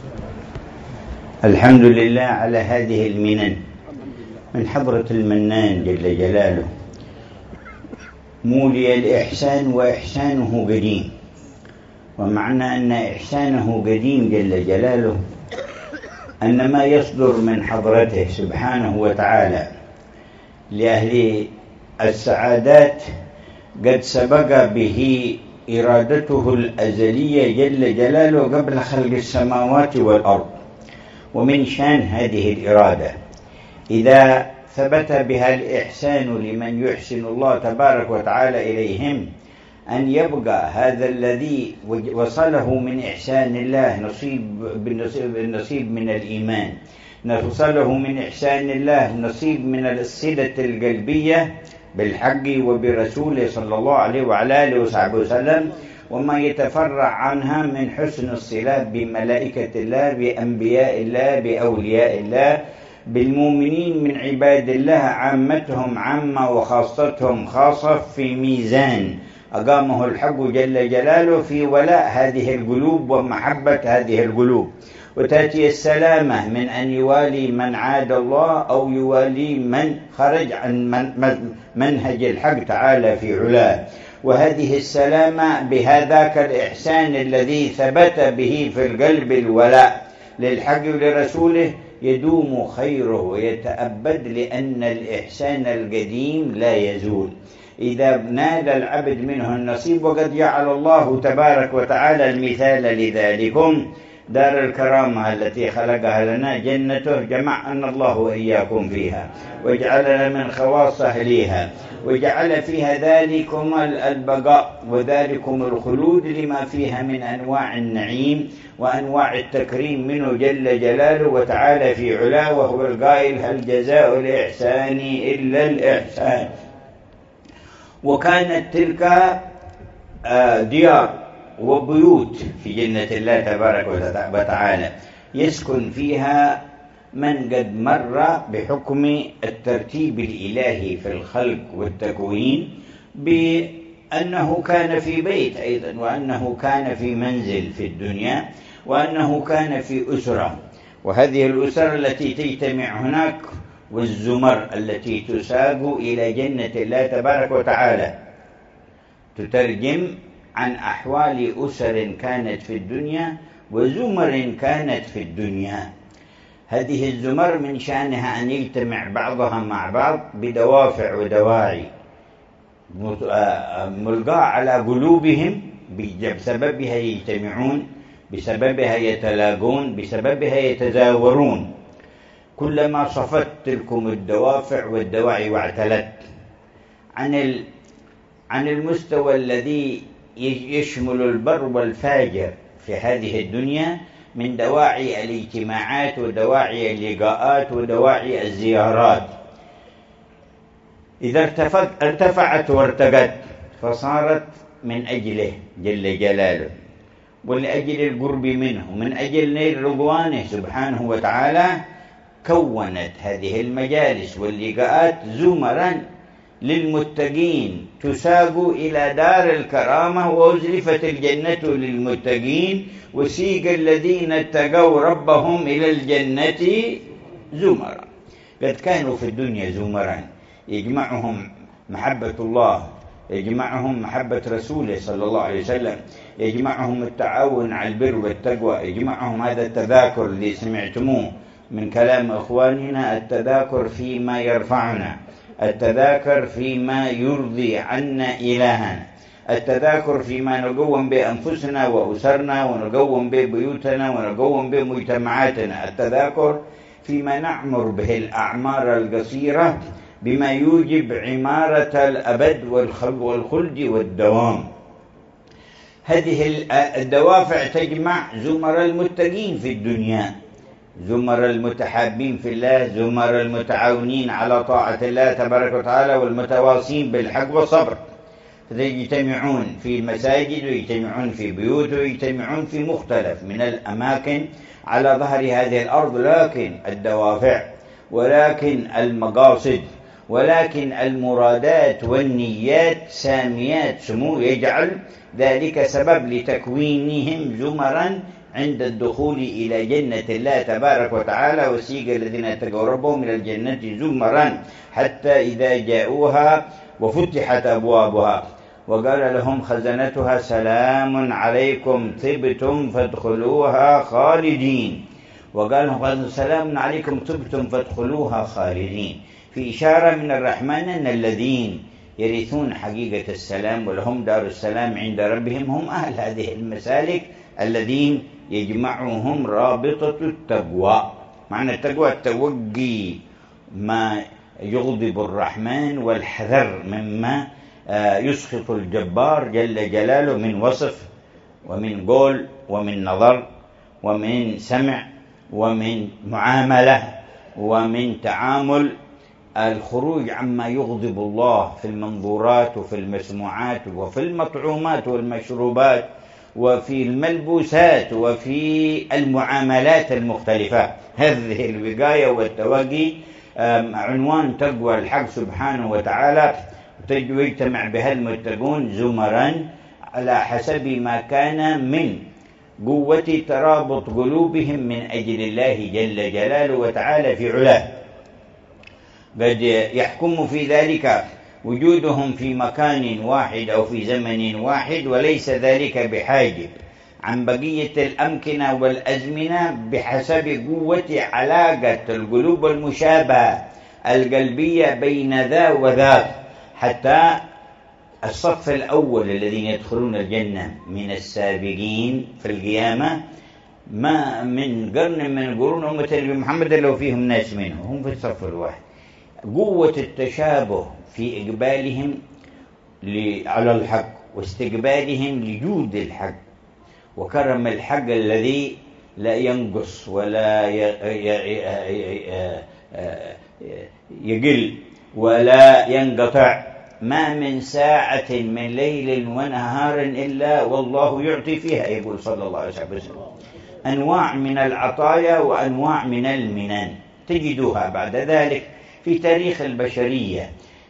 الحمد لله على هذه المنن من حضرة المنان جل جلاله. مولي الإحسان وإحسانه قديم، ومعنى أن إحسانه قديم جل جلاله أن ما يصدر من حضرته سبحانه وتعالى لأهل السعادات قد سبق به إرادته الأزلية جل جلاله قبل خلق السماوات والأرض. ومن شان هذه الإرادة إذا ثبت بها الإحسان لمن يحسن الله تبارك وتعالى إليهم أن يبقى هذا الذي وصله من إحسان الله نصيب من الإيمان، وصله من إحسان الله نصيب من الصلة القلبية بالحق وبرسوله صلى الله عليه وعلى آله وصحبه وسلم، وما يتفرع عنها من حسن الصلات بملائكة الله، بأنبياء الله، بأولياء الله، بالمؤمنين من عباد الله، عامتهم عامة وخاصتهم خاصة، في ميزان أقامه الحق جل جلاله في ولاء هذه القلوب ومحبة هذه القلوب. وتأتي السلامة من أن يوالي من عاد الله أو يوالي من خرج عن منهج الحق تعالى في علاه. وهذه السلامة بهذاك الإحسان الذي ثبت به في القلب الولاء للحق ولرسوله يدوم خيره ويتأبد، لأن الإحسان القديم لا يزول إذا نال العبد منه النصيب. وقد جعل الله تبارك وتعالى المثال لذلكم دار الكرامة التي خلقها لنا جنته، جمعنا الله وإياكم فيها وجعلنا من خواص أهليها، وجعل فيها ذلكم البقاء وذلكم الخلود لما فيها من أنواع النعيم وأنواع التكريم منه جل جلاله وتعالى في علاه، وهو القائل: هل جزاء الإحسان إلا الإحسان. وكانت تلك ديار وبيوت في جنة الله تبارك وتعالى يسكن فيها من قد مر بحكم الترتيب الإلهي في الخلق والتكوين، بأنه كان في بيت أيضا، وأنه كان في منزل في الدنيا، وأنه كان في أسرة. وهذه الأسرة التي تجتمع هناك والزمر التي تساق إلى جنة الله تبارك وتعالى تترجم عن أحوال أسر كانت في الدنيا وزمر كانت في الدنيا. هذه الزمر من شأنها أن يجتمع بعضها مع بعض بدوافع ودواعي ملقاة على قلوبهم، بسببها يجتمعون، بسببها يتلاقون، بسببها يتزاورون. كلما صفت تلكم الدوافع والدواعي واعتلت عن المستوى الذي يشمل البر والفاجر في هذه الدنيا من دواعي الاجتماعات ودواعي اللقاءات ودواعي الزيارات، إذا ارتفعت وارتقت فصارت من أجله جل جلاله ولأجل القرب منه من أجل نيل رضوانه سبحانه وتعالى، كونت هذه المجالس واللقاءات زمرا للمتقين تساق إلى دار الكرامة، وأزلفت الجنة للمتقين، وسيق الذين اتقوا ربهم إلى الجنة زمرا. قد كانوا في الدنيا زمرا يجمعهم محبة الله، يجمعهم محبة رسوله صلى الله عليه وسلم، يجمعهم التعاون على البر والتقوى، يجمعهم هذا التذاكر اللي سمعتموه من كلام إخواننا، التذاكر فيما يرفعنا، التذاكر فيما يرضي عنا إلهنا، التذاكر فيما نقوم بأنفسنا وأسرنا ونقوم ببيوتنا ونقوم بمجتمعاتنا، التذاكر فيما نعمر به الأعمار القصيرة بما يوجب عمارة الأبد والخلد والدوام. هذه الدوافع تجمع زمر المتقين في الدنيا، زمر المتحابين في الله، زمر المتعاونين على طاعة الله تبارك وتعالى والمتواصين بالحق والصبر، فيجتمعون في المساجد ويجتمعون في بيوت ويجتمعون في مختلف من الأماكن على ظهر هذه الأرض، لكن الدوافع ولكن المقاصد ولكن المرادات والنيات ساميات، سمو يجعل ذلك سبب لتكوينهم زمرا عند الدخول إلى جنة الله تبارك وتعالى. وسيق الذين اتقوا ربهم إلى الجنة زمرا حتى إذا جاءوها وفتحت أبوابها وقال لهم خزنتها سلام عليكم طبتم فادخلوها خالدين. وقال لهم سلام عليكم طبتم فادخلوها خالدين، في إشارة من الرحمن أن الذين يرثون حقيقة السلام ولهم دار السلام عند ربهم هم أهل هذه المسالك الذين يجمعهم رابطة التقوى. معنى التقوى التوقي ما يغضب الرحمن والحذر مما يسخط الجبار جل جلاله من وصف ومن قول ومن نظر ومن سمع ومن معاملة ومن تعامل. الخروج عما يغضب الله في المنظورات وفي المسموعات وفي المطعومات والمشروبات وفي الملبوسات وفي المعاملات المختلفة، هذه الوقاية والتوقي عنوان تقوى الحق سبحانه وتعالى. ويجتمع بها المتقون زمرا على حسب ما كان من قوة ترابط قلوبهم من أجل الله جل جلاله وتعالى في علاه. قد يحكم في ذلك وجودهم في مكان واحد أو في زمن واحد، وليس ذلك بحاجة عن بقية الأمكنة والأزمنة بحسب قوة علاقة القلوب المشابهة القلبية بين ذا وذاك. حتى الصف الأول الذين يدخلون الجنة من السابقين في القيامة ما من قرن من قرون أمة النبي محمد لو فيهم ناس منهم هم في الصف الواحد. قوة التشابه في إقبالهم على الحق واستقبالهم لجود الحق وكرم الحق الذي لا ينقص ولا يقل ولا ينقطع. ما من ساعة من ليل ونهار إلا والله يعطي فيها، يقول صلى الله عليه وسلم، أنواع من العطايا وأنواع من المنن تجدوها بعد ذلك في تاريخ البشرية.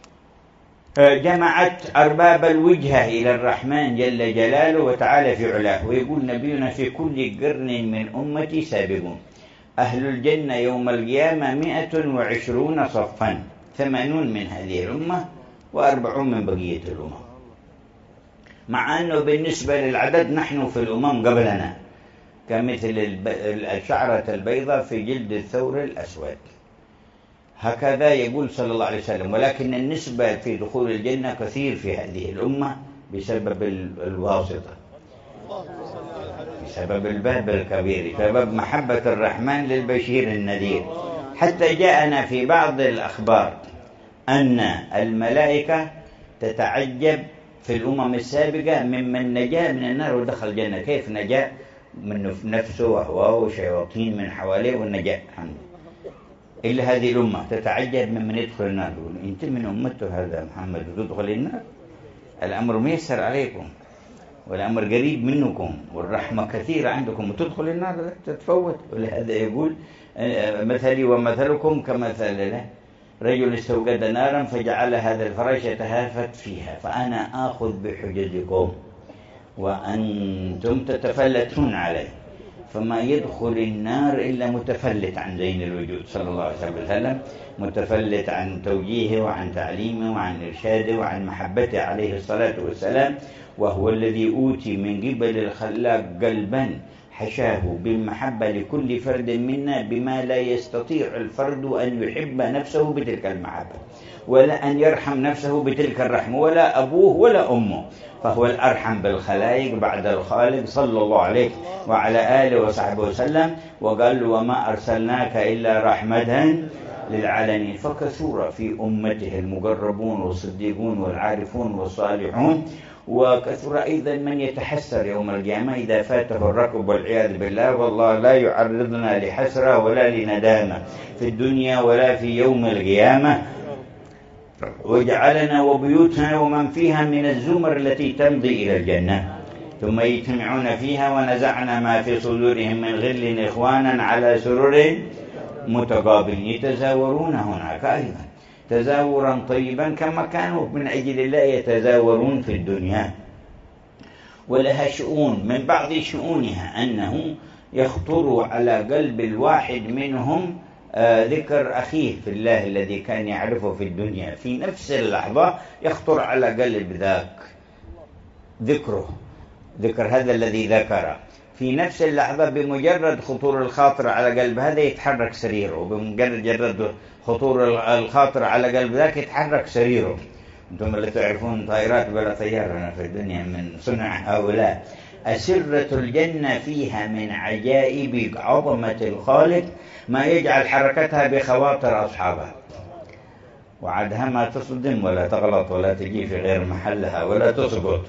جمعت أرباب الوجهة إلى الرحمن جل جلاله وتعالى في علاه. ويقول نبينا في كل قرن من أمتي سابقون، أهل الجنة يوم القيامة 120 صفا، 80 من هذه الأمة و40 من بقية الأمم. مع أنه بالنسبة للعدد نحن في الأمم قبلنا كمثل الشعرة البيضاء في جلد الثور الأسود، هكذا يقول صلى الله عليه وسلم. ولكن النسبة في دخول الجنة كثير في هذه الأمة بسبب الواسطة، بسبب الباب الكبير، بسبب محبة الرحمن للبشير النذير. حتى جاءنا في بعض الأخبار أن الملائكة تتعجب في الأمم السابقة ممن نجا من النار ودخل الجنة، كيف نجا من نفسه وهواه وشياطين من حواليه والنجاة الحمد. إلا هذه الأمة تتعجب ممن يدخل النار، يقول أنت من أمته هذا محمد وتدخل النار؟ الأمر ميسر عليكم والأمر قريب منكم والرحمة كثيرة عندكم وتدخل النار تتفوت. ولهذا يقول مثلي ومثلكم كمثل رجل استوقد نارا فجعل هذا الفراش يتهافت فيها، فأنا آخذ بحجزكم وأنتم تتفلتون عليه، فما يدخل النار إلا متفلت عن زين الوجود صلى الله عليه وسلم، متفلت عن توجيهه وعن تعليمه وعن إرشاده وعن محبته عليه الصلاة والسلام. وهو الذي أوتي من قبل الخلاق قلبا حشاه بالمحبة لكل فرد منا بما لا يستطيع الفرد أن يحب نفسه بتلك المحبة ولا أن يرحم نفسه بتلك الرحمة، ولا أبوه ولا أمه، فهو الأرحم بالخلائق بعد الخالق صلى الله عليه وعلى آله وصحبه وسلم. وقال وما أرسلناك إلا رحمة للعالمين. فكثر في أمته المقربون والصديقون والعارفون والصالحون، وكثر أيضا من يتحسر يوم القيامة إذا فاته الركب والعياذ بالله. والله لا يعرضنا لحسرة ولا لندامة في الدنيا ولا في يوم القيامة، وجعلنا وبيوتنا ومن فيها من الزمر التي تمضي إلى الجنة، ثم يجتمعون فيها ونزعنا ما في صدورهم من غل إخوانا على سرر متقابلين يتزاورون هناك أيضا تزاورا طيبا كما كانوا من أجل الله يتزاورون في الدنيا. ولها شؤون، من بعض شؤونها أنه يخطر على قلب الواحد منهم ذكر أخيه في الله الذي كان يعرفه في الدنيا، في نفس اللحظة يخطر على قلب ذاك ذكر هذا الذي ذكره في نفس اللحظة. بمجرد خطور الخاطر على قلب هذا يتحرك سريره، وبمجرد خطور الخاطر على قلب ذاك يتحرك سريره. أنتم لا تعرفون طائرات بلا طيارة في الدنيا من صنع هؤلاء. أسرة الجنة فيها من عجائب عظمة الخالق ما يجعل حركتها بخواطر أصحابها، وعدها ما تصدم ولا تغلط ولا تجي في غير محلها ولا تسقط،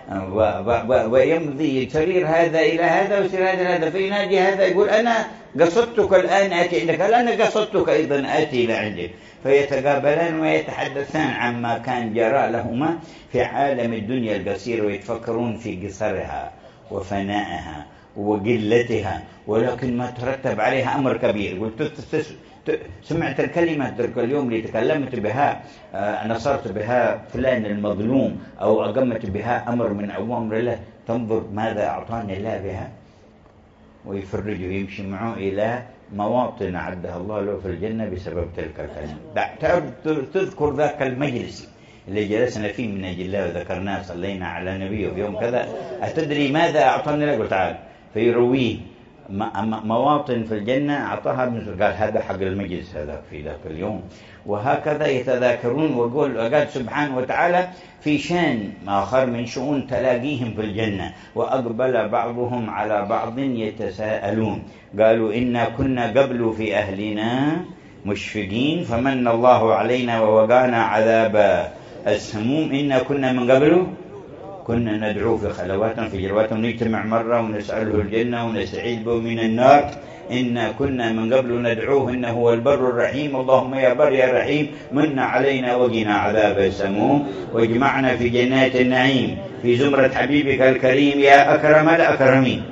ويمضي سرير هذا إلى هذا وسرير هذا إلى هذا، فينادي هذا يقول أنا قصدتك الآن آتي عندك، أنا قصدتك أيضا آتي إلى عندك، فيتقابلان ويتحدثان عما كان جرى لهما في عالم الدنيا القصير، ويتفكرون في قصرها وفنائها وقلتها، ولكن ما ترتب عليها أمر كبير. قلت سمعت الكلمة تلك اليوم اللي تكلمت بها، نصرت بها فلان المظلوم، أو أقمت بها أمر من أوامر الله، تنظر ماذا أعطاني الله بها، ويفرج ويمشي معه إلى مواطن عدها الله له في الجنة بسبب تلك الكلمة. تذكر ذاك المجلس اللي جلسنا فيه من أجل الله وذكرناه، صلينا على نبيه في يوم كذا، أتدري ماذا أعطاني الله؟ قلت تعال، فيرويه مواطن في الجنة أعطاها، قال هذا حق المجلس هذا في ذاك اليوم. وهكذا يتذاكرون. وقال سبحانه وتعالى في شان آخر من شؤون تلاقيهم في الجنة، وأقبل بعضهم على بعض يتساءلون، قالوا إنا كنا قبل في أهلنا مشفقين فمن الله علينا ووقانا عذاب السموم، إنا كنا من قبل كنا ندعو في خلوات في جروات، ونجتمع مرة ونسأله الجنة ونستعيذ به من النار، إنا كنا من قبل ندعوه إنه هو البر الرحيم، اللهم يا بر يا رحيم من علينا وقنا عذاب السموم، واجمعنا في جنات النعيم في زمرة حبيبك الكريم يا أكرم الأكرمين.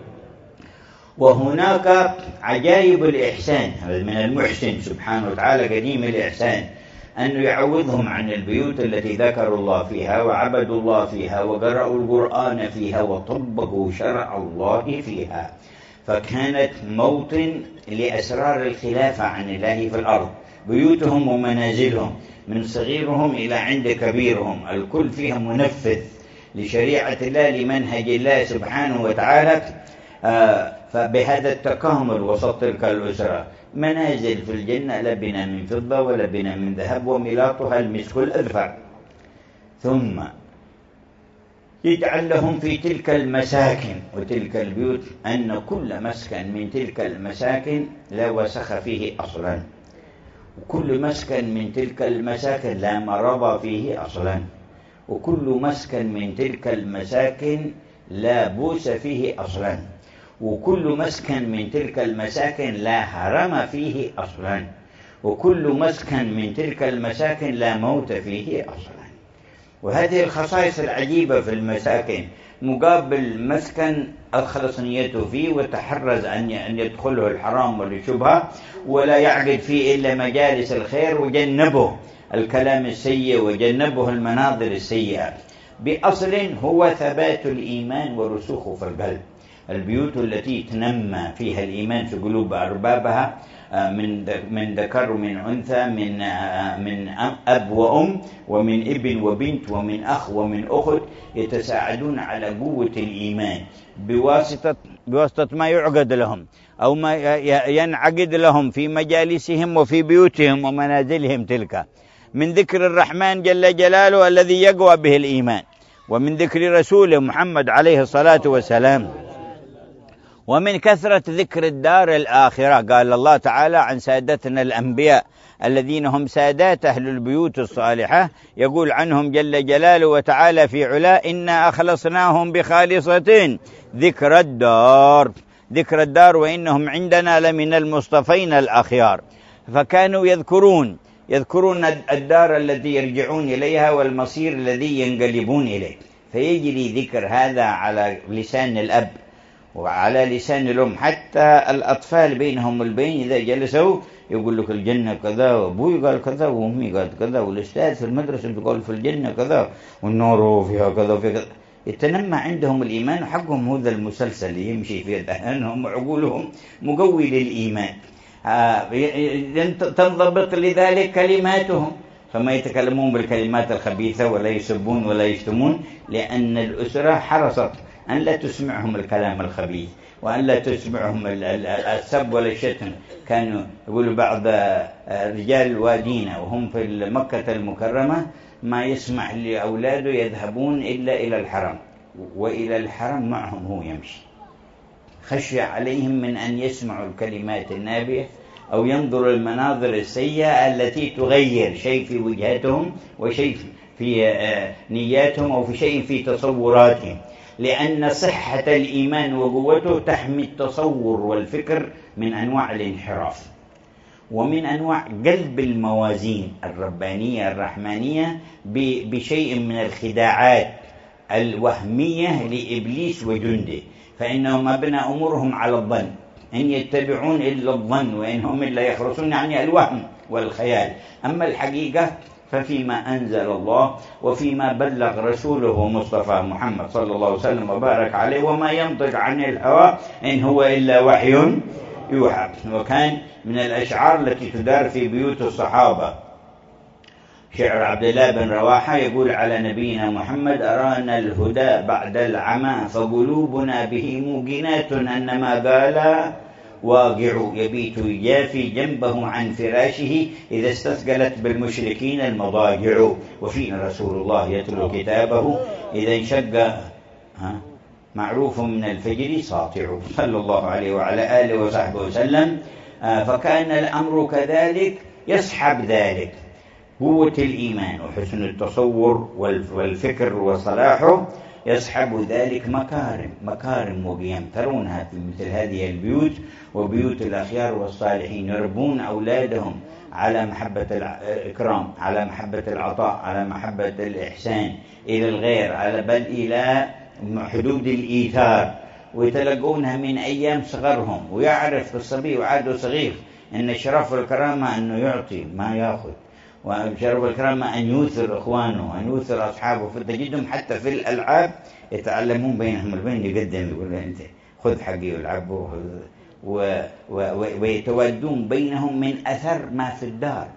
وهناك عجائب الإحسان من المحسن سبحانه وتعالى قديم الإحسان، أنه يعوضهم عن البيوت التي ذكروا الله فيها وعبدوا الله فيها وقرأوا القرآن فيها وطبقوا شرع الله فيها، فكانت موطن لأسرار الخلافة عن الله في الأرض. بيوتهم ومنازلهم من صغيرهم إلى عند كبيرهم الكل فيها منفذ لشريعة الله لمنهج الله سبحانه وتعالى. فبهذا التكامل وسط تلك الأسرة منازل في الجنة لبنا من فضة ولبنا من ذهب وملاطها المسك الأذفر، ثم يجعل لهم في تلك المساكن وتلك البيوت أن كل مسكن من تلك المساكن لا وسخ فيه أصلا، وكل مسكن من تلك المساكن لا مرض فيه أصلا، وكل مسكن من تلك المساكن لا بوس فيه أصلا، وكل مسكن من تلك المساكن لا هرم فيه أصلا، وكل مسكن من تلك المساكن لا موت فيه أصلا. وهذه الخصائص العجيبة في المساكن، مقابل مسكن أخلص نيته فيه وتحرز أن يدخله الحرام والشبهة، ولا يعقد فيه إلا مجالس الخير، وجنبه الكلام السيء وجنبه المناظر السيئة، بأصل هو ثبات الإيمان ورسوخه في القلب. البيوت التي تنمى فيها الإيمان في قلوب أربابها من ذكر ومن أنثى، من أب وأم، ومن ابن وبنت، ومن أخ ومن أخت، يتساعدون على قوة الإيمان بواسطة ما يعقد لهم أو ما ينعقد لهم في مجالسهم وفي بيوتهم ومنازلهم تلك، من ذكر الرحمن جل جلاله الذي يقوى به الإيمان، ومن ذكر رسوله محمد عليه الصلاة والسلام، ومن كثرة ذكر الدار الآخرة. قال الله تعالى عن سادتنا الأنبياء الذين هم سادات أهل البيوت الصالحة، يقول عنهم جل جلاله وتعالى في علا إنا أخلصناهم بخالصة ذكر الدار وإنهم عندنا لمن المصطفين الأخيار. فكانوا يذكرون الدار التي يرجعون إليها والمصير الذي ينقلبون إليه، فيجري ذكر هذا على لسان الأب وعلى لسان الأم، حتى الأطفال بينهم البين إذا جلسوا يقول لك الجنة كذا، وأبوي قال كذا، وأمي قالت كذا، والأستاذ في المدرسة يقول في الجنة كذا، والنار فيها كذا وفيها كذا. يتنمى عندهم الإيمان، وحقهم هذا المسلسل يمشي في ذهنهم وعقولهم مقوي للإيمان. تنضبط لذلك كلماتهم، فما يتكلمون بالكلمات الخبيثة ولا يسبون ولا يشتمون، لأن الأسرة حرصت أن لا تسمعهم الكلام الخبيث وأن لا تسمعهم السب ولا الشتم. كانوا يقولوا بعض رجال الوادين وهم في مكة المكرمة ما يسمح لأولاده يذهبون إلا إلى الحرم، وإلى الحرم معهم هو يمشي، خشي عليهم من أن يسمعوا الكلمات النابية أو ينظروا المناظر السيئة التي تغير شيء في وجهتهم وشيء في نياتهم أو في شيء في تصوراتهم، لأن صحة الإيمان وقوته تحمي التصور والفكر من أنواع الانحراف ومن أنواع قلب الموازين الربانية الرحمانية بشيء من الخداعات الوهمية لإبليس وجنده، فإنهم أبنى أمورهم على الظن، إن يتبعون إلا الظن وإنهم إلا يخرصون، يعني الوهم والخيال. أما الحقيقة ففيما أنزل الله وفيما بلغ رسوله مصطفى محمد صلى الله عليه وسلم وبارك عليه، وما ينطق عن الهوى إن هو إلا وحي يوحى. وكان من الأشعار التي تدار في بيوت الصحابة شعر عبد الله بن رواحة يقول على نبينا محمد: أرانا الهدى بعد العمى فقلوبنا به موقنات أنما قال واقع، يبيت يجافي جنبه عن فراشه إذا استثقلت بالمشركين المضاجع، وفينا رسول الله يتلو كتابه إذا انشق معروف من الفجر ساطع، صلى الله عليه وعلى آله وصحبه وسلم. فكان الأمر كذلك، يصحب ذلك قوة الإيمان وحسن التصور والفكر وصلاحه، يصحب ذلك مكارم وقيم ترونها في مثل هذه البيوت وبيوت الأخيار والصالحين، يربون أولادهم على محبة الإكرام، على محبة العطاء، على محبة الإحسان إلى الغير، على بل إلى حدود الإيثار، ويتلقونها من أيام صغرهم. ويعرف الصبي وعاده صغير أن شرف الكرامة أنه يعطي ما يأخذ، وشرف الكرامة أن يوثر إخوانه، أن يوثر أصحابه، فتجدهم حتى في الألعاب يتعلمون بينهم البين، يقدم يقول أنت خذ حقي والعبه، ويتوادون بينهم من أثر ما في الدار،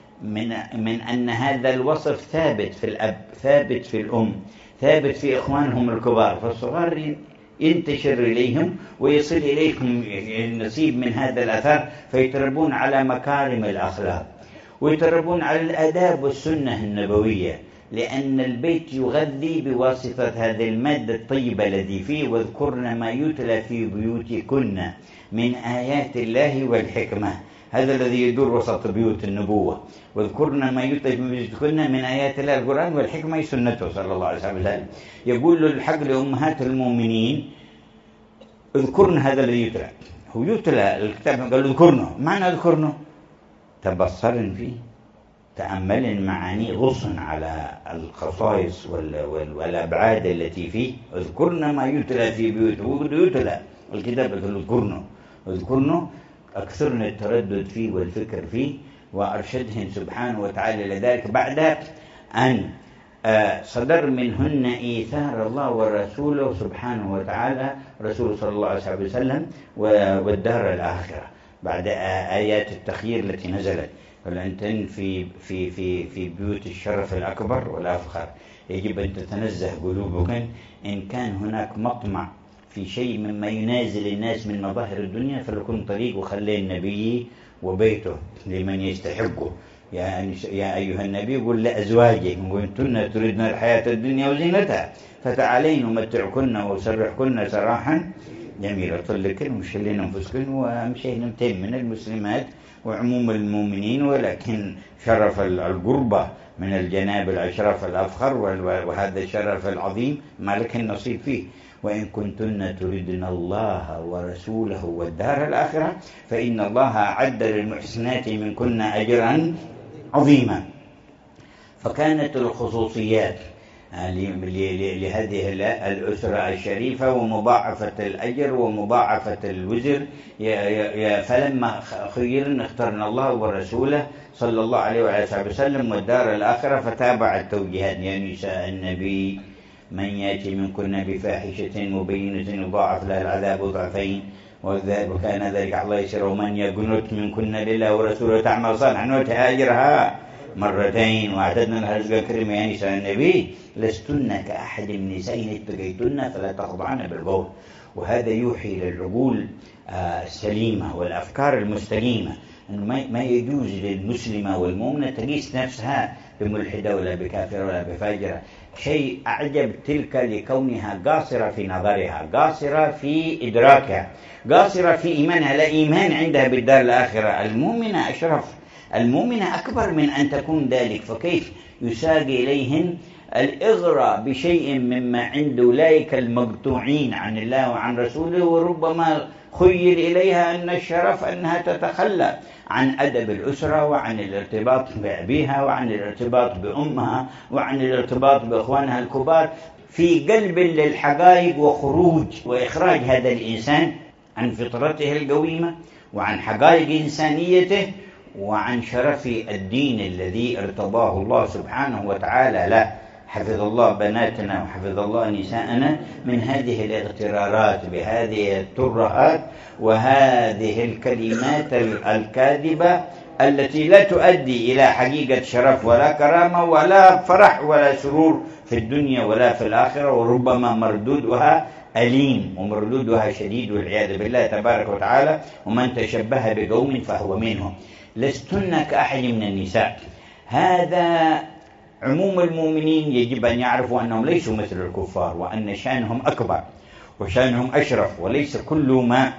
من أن هذا الوصف ثابت في الأب، ثابت في الأم، ثابت في إخوانهم الكبار، فالصغار ينتشر إليهم ويصل إليهم النصيب من هذا الأثر، فيتربون على مكارم الأخلاق ويتربون على الآداب والسنة النبوية، لأن البيت يغذي بواسطة هذه المادة الطيبة الذي فيه: واذكرن ما يتلى في بيوتكن من آيات الله والحكمة. هذا الذي يدور وسط بيوت النبوة، واذكرن ما يتلى في بيوتكن من آيات الله القرآن والحكمة سنته صلى الله عليه وسلم. يقول الحق لأمهات المؤمنين: اذكرن هذا الذي يتلى، هو يتلى الكتاب، قال اذكرنه، معنى اذكرنه تبصرن فيه، تأمل معاني، غصن على الخصائص والأبعاد التي فيه. اذكرن ما يتلى في بيوت، يتلى الكتاب، اذكرنه أكثرن التردد فيه والفكر فيه، وأرشدهن سبحانه وتعالى لذلك بعد أن صدر منهن إيثار الله ورسوله سبحانه وتعالى، رسوله صلى الله عليه وسلم، والدار الآخرة، بعد آيات التخيير التي نزلت: فلأنتن في بيوت الشرف الأكبر والأفخر. يجب أن تتنزه قلوبكم إن كان هناك مطمع في شيء مما ينازل الناس من مظاهر الدنيا، فلكن طريق وخلي النبي وبيته لمن يستحقه. يا أيها النبي قل لأزواجك: إن كنتن تردن الحياة الدنيا وزينتها فتعالين أمتعكن وأسرحكن سراحا جميلة. طلقن ومشلين أنفسكن ومشيهن من المسلمات وعموم المؤمنين، ولكن شرف القربة من الجناب الأشرف الأفخر، وهذا الشرف العظيم ما لك النصيب فيه. وإن كنتن تردن الله ورسوله والدار الآخرة فإن الله أعد للمحسنات منكن أجرا عظيما. فكانت الخصوصيات لهذه الأسرة الشريفة ومضاعفة الأجر ومضاعفة الوزر. فلما خيرنا اخترنا الله ورسوله صلى الله عليه وسلم والدار الآخرة، فتابع التوجيهات: يا نساء النبي من يأتي منكن بفاحشة مبينة يضاعف لها العذاب ضعفين وكان ذلك على الله يسير. ومن يقنت منكن لله ورسوله تعمل صالحا نؤتها أجرها مرتين وأعتدنا لها رزقا كريما. يا نساء النبي لستن كأحد من نساء اتقيتن فلا تخضعن بالقول. وهذا يوحي للعقول السليمة والأفكار المستقيمة أنه ما يجوز للمسلمة والمؤمنة تقيس نفسها بملحدة ولا بكافرة ولا بفاجرة. شيء أعجب تلك لكونها قاصرة في نظرها، قاصرة في إدراكها، قاصرة في إيمانها، لا إيمان عندها بالدار الآخرة. المؤمنة أشرف، المؤمنة أكبر من أن تكون ذلك. فكيف يساق إليهن الإغراء بشيء مما عند أولئك المقطوعين عن الله وعن رسوله، وربما خيل إليها أن الشرف أنها تتخلى عن أدب الأسرة وعن الارتباط بأبيها وعن الارتباط بأمها وعن الارتباط بأخوانها الكبار، في قلب للحقائق وخروج وإخراج هذا الإنسان عن فطرته القويمة وعن حقائق إنسانيته وعن شرف الدين الذي ارتضاه الله سبحانه وتعالى له. حفظ الله بناتنا وحفظ الله نساءنا من هذه الاغترارات بهذه الترهات وهذه الكلمات الكاذبة التي لا تؤدي إلى حقيقة شرف ولا كرامة ولا فرح ولا سرور في الدنيا ولا في الآخرة، وربما مردودها أليم ومردودها شديد والعياذ بالله تبارك وتعالى. ومن تشبه بقوم فهو منهم. لستن كأحد من النساء. هذا عموم المؤمنين يجب أن يعرفوا أنهم ليسوا مثل الكفار، وأن شأنهم أكبر وشأنهم أشرف، وليس كل ما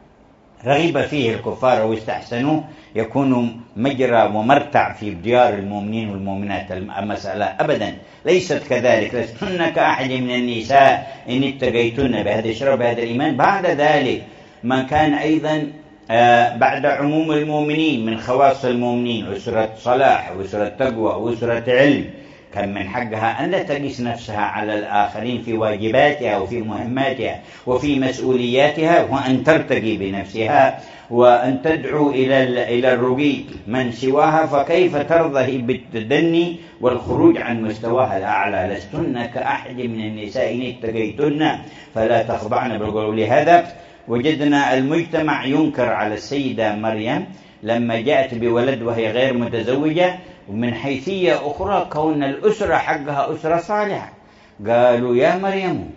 رغب فيه الكفار أو استحسنوه يكون مجرى ومرتع في ديار المؤمنين والمؤمنات. المسألة أبدا ليست كذلك. لستن كأحد من النساء إن اتقيتن بهذا الشرف بهذا الإيمان. بعد ذلك ما كان أيضا بعد عموم المؤمنين من خواص المؤمنين أسرة صلاح وأسرة تقوى وأسرة علم، كان من حقها أن لا تقيس نفسها على الآخرين في واجباتها وفي مهماتها وفي مسؤولياتها، وأن ترتقي بنفسها وأن تدعو إلى الرقي من سواها. فكيف ترضى بالتدني والخروج عن مستواها الأعلى؟ لستن كأحد من النساء إن اتقيتن فلا تخضعن بالقول. لهذا وجدنا المجتمع ينكر على السيدة مريم لما جاءت بولد وهي غير متزوجة، ومن حيثية أخرى كون الأسرة حقها أسرة صالحة. قالوا يا مريم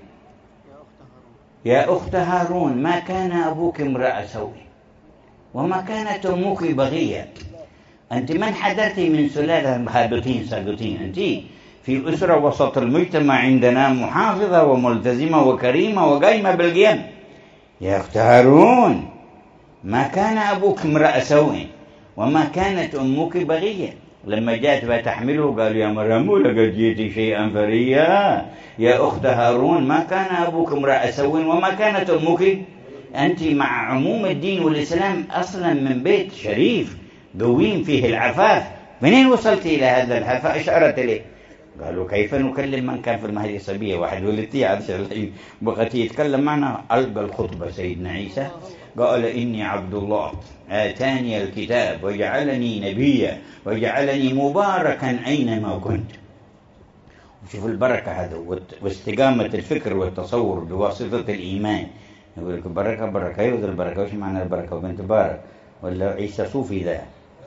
يا أخت هارون ما كان أبوك امرأ سوء وما كانت أمك بغية. أنت من حدثت من سلالة هابطين ساقطين، أنت في أسرة وسط المجتمع عندنا محافظة وملتزمة وكريمة وقايمة بالقيم. يا أخت هارون ما كان أبوك امرأ سوء وما كانت أمك بغية. لما جاءت فتحمله قالوا يا مريم لقد جئت شيئا فريا. يا أخت هارون ما كان أبوك امرأ سوء وما كانت أمك. أنت مع عموم الدين والإسلام أصلا من بيت شريف قويم فيه العفاف، منين وصلت إلى هذا الحال؟ فأشارت إليه. قالوا كيف نكلم من كان في المهدي صبية؟ واحد ولدتي بغتي يتكلم معنا. ألقى الخطبة سيدنا عيسى قال إني عبد الله آتاني الكتاب وجعلني نبيا وجعلني مباركا أينما كنت. وشوف البركة هذا واستقامة الفكر والتصور بواسطة الإيمان. يقول لك بركة بركة يوذ البركة. وش معنى البركة وبنت بارك؟ ولا عيسى صوفي ذا؟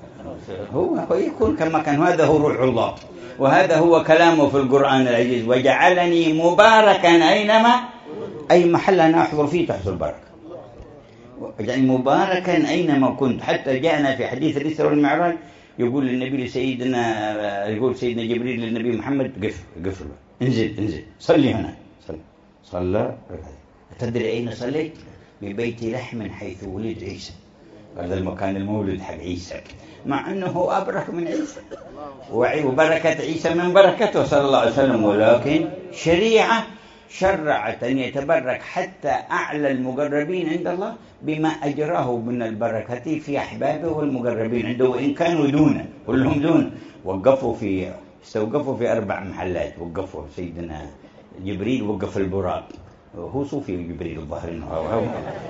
هو يكون كما كان. هذا هو روح الله وهذا هو كلامه في القرآن العزيز. وجعلني مباركا أينما، أي محل أنا أحضر فيه تحصل البركة. يعني مباركا أينما كنت. حتى جاءنا في حديث الإسراء والمعراج يقول للنبي يقول سيدنا جبريل للنبي محمد قف انزل صلي هنا. صلى. تدري أين صليت؟ ببيت لحم حيث ولد عيسى. هذا المكان المولد حق عيسى، مع أنه أبرك من عيسى وبركة عيسى من بركته صلى الله عليه وسلم. ولكن شريعة شرعت أن يتبرك حتى أعلى المقربين عند الله بما أجراه من البركة في أحبابه والمقربين عنده وإن كانوا دونه كلهم دونه. استوقفوا في 4 محلات. وقفوا سيدنا جبريل وقف البراق. هو صوفي جبريل الظاهر إنه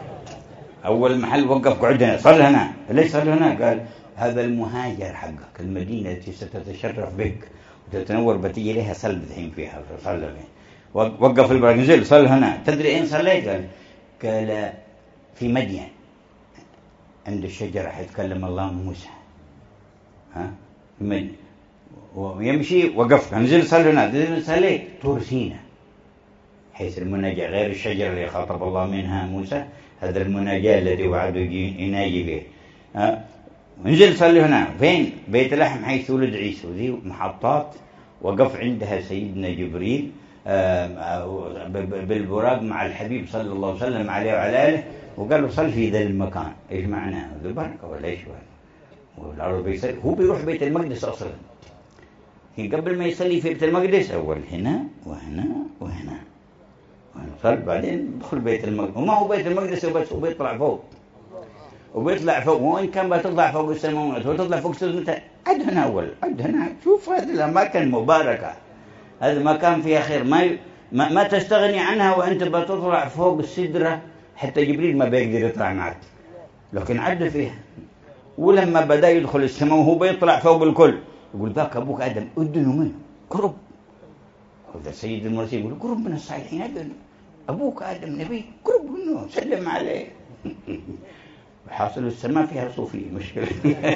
أول محل وقف قعدنا صل هنا. ليش صل هنا؟ قال هذا المهاجر حقك المدينة التي ستتشرف بك وتتنور بتيجي لها صل الحين فيها. فصل فيه وقف البراق، نزل صل هنا. تدري أين صليت؟ قال في مدين عند الشجرة حيتكلم الله موسى، في مدين. ويمشي وقف، نزل صل هنا. نزل صليت طور سيناء، حيث المناجاة غير الشجرة اللي خاطب الله منها موسى، هذا المناجاة الذي وعده يناجي به. نزل صلي هنا. فين؟ بيت لحم حيث ولد عيسى. وذي محطات وقف عندها سيدنا جبريل بالبراق مع الحبيب صلى الله عليه وسلم عليه وعلى آله، وقال له صل في ذا المكان. إيش معناه؟ ذو بركة ولا إيش؟ والعرب بيصلي، هو بيروح بيت المقدس أصلا، قبل ما يصلي في بيت المقدس أول هنا وهنا وهنا صل، بعدين دخل بيت المقدس. وما هو بيت المقدس وبس، وبيطلع فوق وبيطلع فوق. وإن كان بتطلع فوق السماوات وتطلع فوق السماوات، عد هنا أول، عد هنا. شوف هذه الأماكن مباركة، هذا مكان فيها خير، ما تستغني عنها وأنت بتطلع فوق السدرة، حتى جبريل ما بيقدر يطلع معك، لكن عد فيها. ولما بدأ يدخل السماء وهو بيطلع فوق الكل، يقول ذاك أبوك آدم أدنوا منه قرب. هذا سيد المرسلين يقول قرب من الصالحين، أبوك آدم نبي قرب منه سلم عليه. حاصل السماء فيها صوفية مشكلة.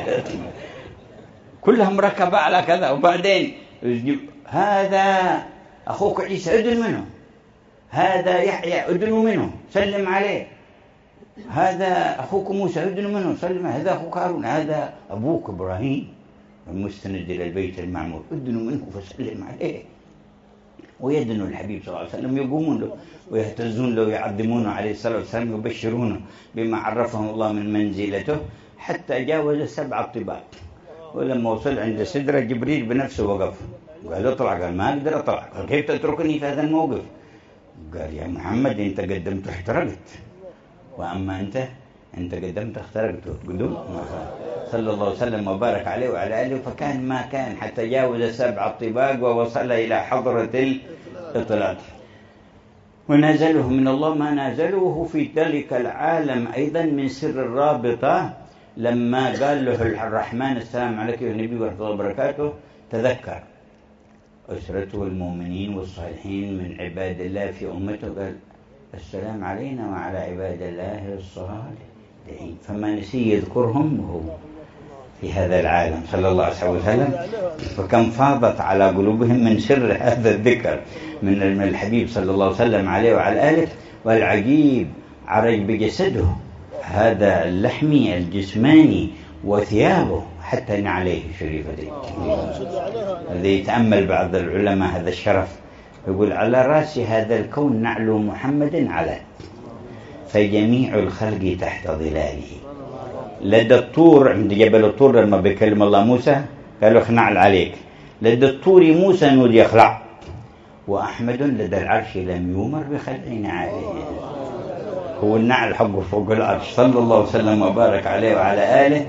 كلها مركبة على كذا. وبعدين هذا أخوك عيسى أدن منه، هذا يحيى أدنوا منه سلم عليه، هذا أخوك موسى أدنوا منه سلم، هذا أخوك هارون، هذا أبوك إبراهيم المستند إلى البيت المعمور أدنوا منه فسلم عليه. ويدنوا الحبيب صلى الله عليه وسلم، يقومون له ويهتزون له ويعظمونه عليه الصلاة والسلام، يبشرونه بما عرفهم الله من منزلته، حتى جاوز 7 طباق. ولما وصل عند سدرة جبريل بنفسه وقف، قال اطلع. قال ما أقدر أطلع. قال كيف تتركني في هذا الموقف؟ قال يا محمد أنت قدمت واحترقت، وأما أنت قدمت اخترقت. قدوم صلى الله عليه وسلم وبارك عليه وعلى آله. فكان ما كان حتى جاوز 7 طباق ووصل إلى حضرة الإطلاق. ونازله من الله ما نازله في ذلك العالم أيضا من سر الرابطة. لما قال له الرحمن السلام عليك يا نبي ورحمة الله وبركاته، تذكر أسرته المؤمنين والصالحين من عباد الله في أمته، قال السلام علينا وعلى عباد الله الصالحين، فما نسي يذكرهم وهو في هذا العالم صلى الله عليه وسلم. فكم فاضت على قلوبهم من سر هذا الذكر من الحبيب صلى الله عليه وسلم عليه وعلى آله. والعجيب عرج بجسده هذا اللحمي الجسماني وثيابه حتى نعليه شريفتين. الذي يتأمل بعض العلماء هذا الشرف، يقول على رأس هذا الكون نعلو محمد على، فجميع الخلق تحت ظلاله. لدى الطور عند جبل الطور لما بيكلم الله موسى قال له اخنع عليك، لدى الطور موسى نود يخلع، وأحمد لدى العرش لم يؤمر بخلع عليه. هو النعل حقه فوق العرش صلى الله عليه وسلم وبارك عليه وعلى آله.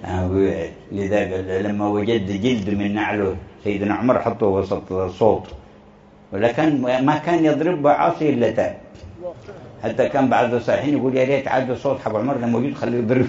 لذا لما وجد جلد من نعله سيدنا عمر حطه وسط صوت، ولكن ما كان يضرب عاصي إلا تاب. حتى كان بعض الصالحين يقول يا ريت عاد صوت حب عمر لما موجود خليه يضرب.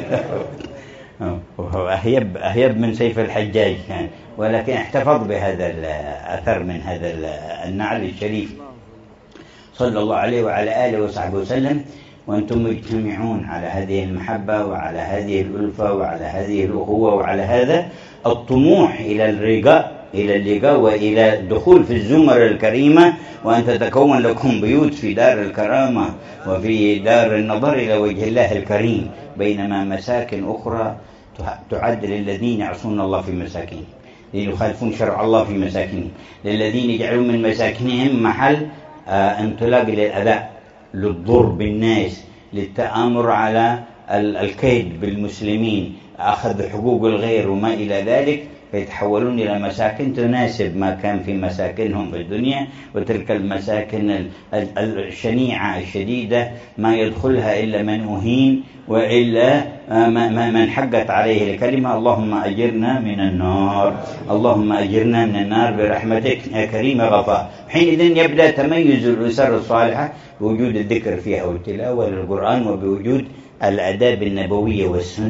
وهو أهيب من سيف الحجاج يعني، ولكن احتفظ بهذا الأثر من هذا النعل الشريف صلى الله عليه وعلى آله وصحبه وسلم. وأنتم مجتمعون على هذه المحبة وعلى هذه الألفة وعلى هذه الأخوة وعلى هذا الطموح إلى اللقاء وإلى الدخول في الزمر الكريمة، وأن تتكون لكم بيوت في دار الكرامة وفي دار النظر إلى وجه الله الكريم، بينما مساكن أخرى تعد للذين يعصون الله في مساكنهم، ليخالفون شرع الله في مساكنهم، للذين يجعلون من مساكنهم محل انطلاق للأذى، للضر بالناس، للتآمر على الكيد بالمسلمين، أخذ حقوق الغير وما إلى ذلك، فيتحولون إلى مساكن تناسب ما كان في مساكنهم في الدنيا. وتلك المساكن الشنيعة الشديدة ما يدخلها إلا من أهين وإلا من حقت عليه الكلمة اللهم أجرنا من النار، اللهم أجرنا من النار برحمتك يا كريم غفار. حينئذ يبدأ تميز الأسر الصالحة بوجود الذكر فيها والتلاوة للقرآن، وبوجود الآداب النبوية والسنن.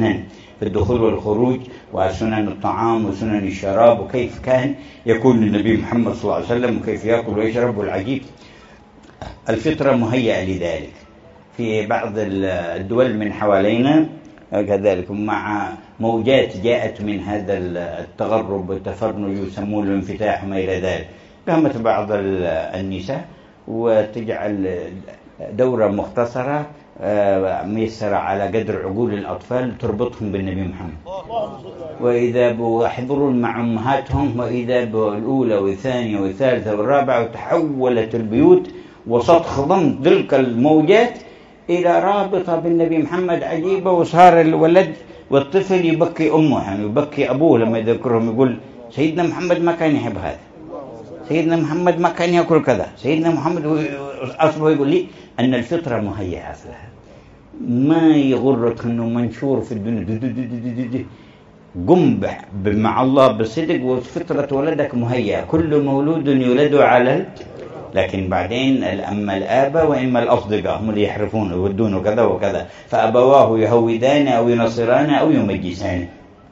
في الدخول والخروج وسنن الطعام وسنن الشراب وكيف كان يكون النبي محمد صلى الله عليه وسلم وكيف يأكل ويشرب. والعجيب الفطرة مهيئة لذلك في بعض الدول من حوالينا كذلك، مع موجات جاءت من هذا التغرب والتفرنج يسمونه الانفتاح وما إلى ذلك. قامت بعض النساء وتجعل دورة مختصرة ميسرة على قدر عقول الأطفال تربطهم بالنبي محمد، وإذا يحضرون مع أمهاتهم، وإذا بالأولى والثانية والثالثة والرابعة، وتحولت البيوت وسط خضم تلك الموجات إلى رابطة بالنبي محمد عجيبة. وصار الولد والطفل يبكي أمه، يعني يبكي أبوه لما يذكرهم، يقول سيدنا محمد ما كان يحب هذا، سيدنا محمد ما كان يأكل كذا، سيدنا محمد. أصله يقول لي أن الفطرة مهيئة أصلها، ما يغرك أنه منشور في الدنيا. قم مع الله بالصدق، وفطرة ولدك مهيئة. كل مولود يولد على لكن بعدين أما الآباء وإما الأصدقاء هم اللي يحرفون ويودون كذا وكذا، فأبواه يهودان أو ينصران أو يمجسان.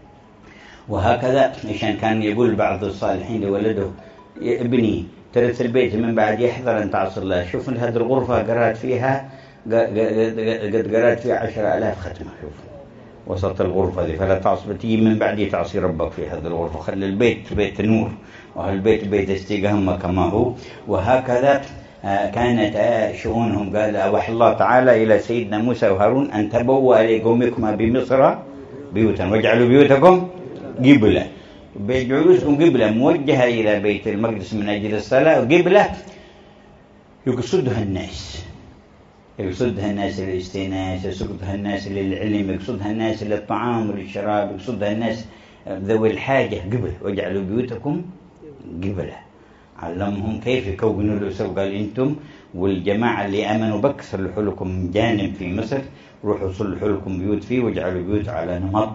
وهكذا عشان كان يقول بعض الصالحين لولده ابني ترث البيت من بعد يحذر أن تعصي الله. شوف هذه الغرفة قرأت فيها قد قرأت فيها 10,000 ختمة، شوف وسط الغرفة دي، فلا تعصي، تيجي من بعد تعصي ربك في هذه الغرفة. خلي البيت بيت نور، وهالبيت بيت استقامة كما هو. وهكذا كانت شؤونهم. قال أوحى الله تعالى إلى سيدنا موسى وهارون أن تبوأ لقومكما بمصر بيوتا واجعلوا بيوتكم قبلة. بجلوسكم قبلة موجهة إلى بيت المقدس من أجل الصلاة، وقبلة يقصدها الناس، يقصدها الناس للاستئناس، يقصدها الناس للعلم، يقصدها الناس للطعام وللشراب، يقصدها الناس ذوي الحاجة. قبل واجعلوا بيوتكم قبلة، علمهم كيف يكونوا الأسرة. قال أنتم والجماعة اللي آمنوا بك صلحوا لكم جانب في مصر، روحوا صلحوا لكم بيوت فيه، واجعلوا بيوت على نمط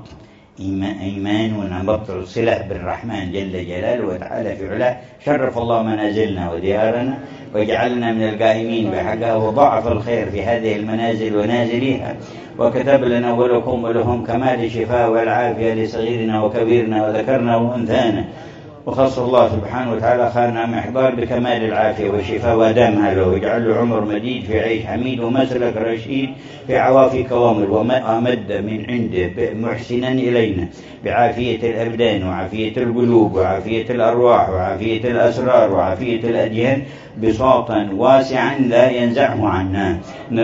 إيمان ونمط صلة بالرحمن جل جلاله وتعالى في علاه. شرف الله منازلنا وديارنا وجعلنا من القائمين بحقها، وضاعف الخير في هذه المنازل ونازليها، وكتب لنا ولكم ولهم كمال الشفاء والعافية لصغيرنا وكبيرنا وذكرنا وأنثانا. وخص الله سبحانه وتعالى خاننا محضار بكمال العافية والشفاء ودامها له، واجعل له عمر مديد في عيش حميد ومسلك رشيد في عوافي كوامل، وأمد من عنده محسنا إلينا بعافية الأبدان وعافية القلوب وعافية الأرواح وعافية الأسرار وعافية الأديان بساطا واسعا لا ينزعه عنا.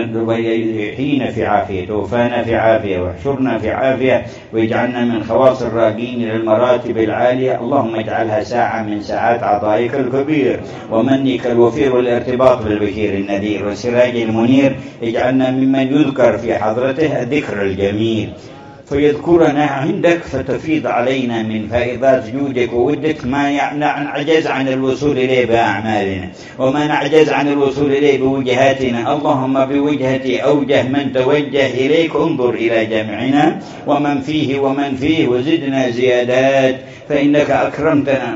يحيينا في عافية، توفانا في عافية، واحشرنا في عافية، ويجعلنا من خواص الراقين إلى المراتب العالية. اللهم اجعلها ساعة من ساعات عطائك الكبير ومنك الوفير والارتباط بالبشير النذير والسراج المنير. اجعلنا ممن يذكر في حضرته الذكر الجميل، فيذكرنا عندك، فتفيض علينا من فائضات جودك وودك ما نعجز عن الوصول إليه بأعمالنا، وما نعجز عن الوصول إليه بوجهاتنا. اللهم بوجهة أوجه من توجه إليك انظر إلى جمعنا ومن فيه وزدنا زيادات، فإنك أكرمتنا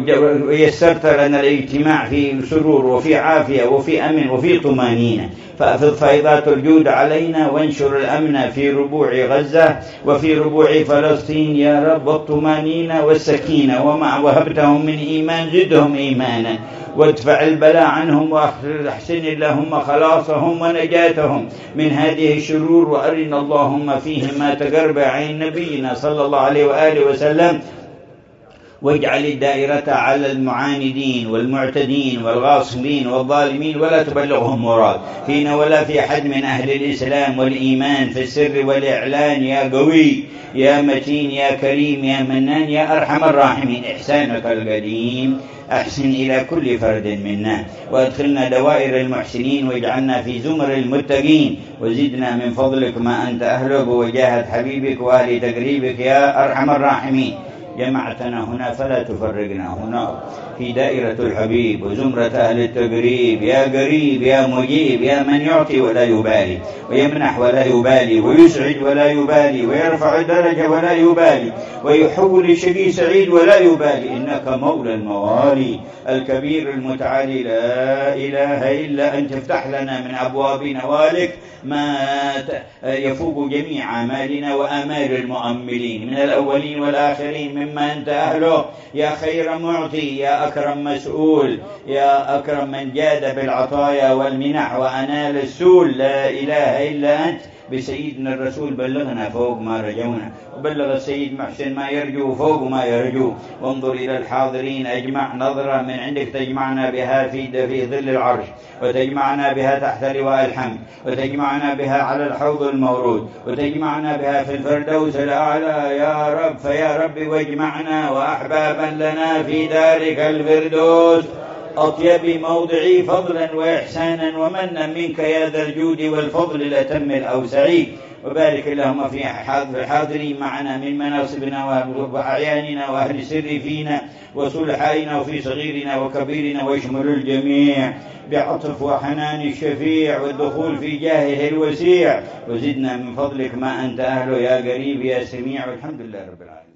ويسرت لنا الاجتماع في سرور وفي عافية وفي أمن وفي طمانينة. فأفض فائضات الجود علينا، وانشر الأمن في ربوع غزة وفي ربوع فلسطين يا رب، والطمانينة والسكينة، وما وهبتهم من إيمان زدهم إيمانا، وادفع البلاء عنهم، واحسن اللهم خلاصهم ونجاتهم من هذه الشرور. وأرنا اللهم فيهم ما تقرب عين نبينا صلى الله عليه وآله وسلم، واجعل الدائرة على المعاندين والمعتدين والغاصبين والظالمين، ولا تبلغهم مراد فينا ولا في أحد من أهل الإسلام والإيمان في السر والإعلان. يا قوي يا متين يا كريم يا منان يا أرحم الراحمين، إحسانك القديم أحسن إلى كل فرد منا، وأدخلنا دوائر المحسنين، واجعلنا في زمر المتقين، وزدنا من فضلك ما أنت أهله بوجاهة حبيبك وأهل تقريبك يا أرحم الراحمين. جمعتنا هنا فلا تفرقنا هنا في دائرة الحبيب وزمرة أهل التقريب. يا قريب يا مجيب يا من يعطي ولا يبالي ويمنح ولا يبالي ويسعد ولا يبالي ويرفع الدرجة ولا يبالي ويحول الشقي سعيد ولا يبالي. إنك مولى الموالي الكبير المتعالي، لا إله إلا أنت. افتح لنا من أبواب نوالك ما يفوق جميع آمالنا وآمال المؤملين من الأولين والآخرين مما أنت أهله. يا خير معطي يا أكرم مسؤول يا أكرم من جاد بالعطايا والمنح وأنال السول. لا إله إلا أنت. بسيدنا الرسول بلغنا فوق ما رجونا، وبلغ السيد محسن ما يرجو فوق ما يرجو. وانظر إلى الحاضرين أجمع نظرة من عندك تجمعنا بها في ظل العرش، وتجمعنا بها تحت لواء الحمد، وتجمعنا بها على الحوض المورود، وتجمعنا بها في الفردوس الأعلى يا رب. فيا رب واجمعنا وأحبابا لنا في ذلك الفردوس أطيب موضعي فضلا وإحسانا ومنا منك يا ذا الجود والفضل الأتم الأوسعي. وبارك اللهم في الحاضرين معنا من مناصبنا وأعياننا وأهل السر فينا وصلحائنا وفي صغيرنا وكبيرنا، واشمل الجميع بعطف وحنان الشفيع والدخول في جاهه الوسيع. وزدنا من فضلك ما أنت أهله يا قريب يا سميع. والحمد لله رب العالمين.